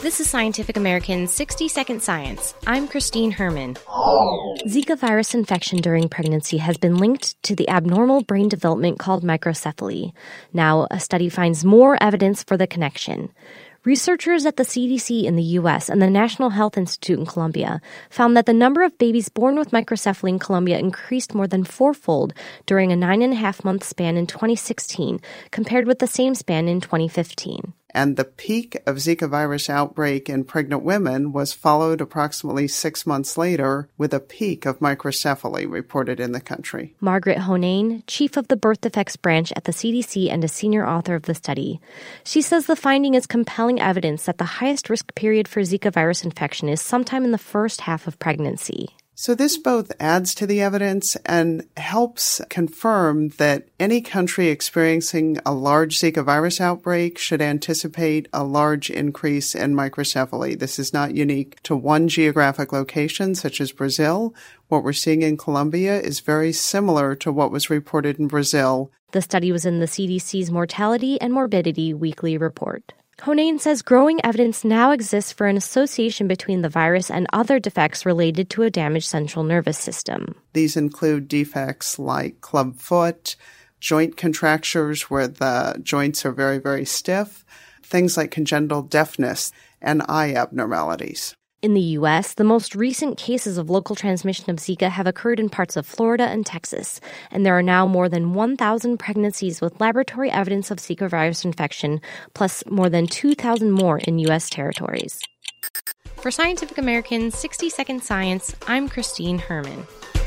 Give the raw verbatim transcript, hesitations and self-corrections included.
This is Scientific American's sixty second Science. I'm Christine Herman. Zika virus infection during pregnancy has been linked to the abnormal brain development called microcephaly. Now, a study finds more evidence for the connection. Researchers at the C D C in the U S and the National Health Institute in Colombia found that the number of babies born with microcephaly in Colombia increased more than fourfold during a nine and a half month span in twenty sixteen compared with the same span in twenty fifteen. And the peak of Zika virus outbreak in pregnant women was followed approximately six months later with a peak of microcephaly reported in the country. Margaret Honane, chief of the birth defects branch at the C D C and a senior author of the study. She says the finding is compelling evidence that the highest risk period for Zika virus infection is sometime in the first half of pregnancy. So this both adds to the evidence and helps confirm that any country experiencing a large Zika virus outbreak should anticipate a large increase in microcephaly. This is not unique to one geographic location, such as Brazil. What we're seeing in Colombia is very similar to what was reported in Brazil. The study was in the C D C's Mortality and Morbidity Weekly Report. Honane says growing evidence now exists for an association between the virus and other defects related to a damaged central nervous system. These include defects like club foot, joint contractures where the joints are very, very stiff, things like congenital deafness, and eye abnormalities. In the U S, the most recent cases of local transmission of Zika have occurred in parts of Florida and Texas, and there are now more than one thousand pregnancies with laboratory evidence of Zika virus infection, plus more than two thousand more in U S territories. For Scientific American's sixty second Science, I'm Christine Herman.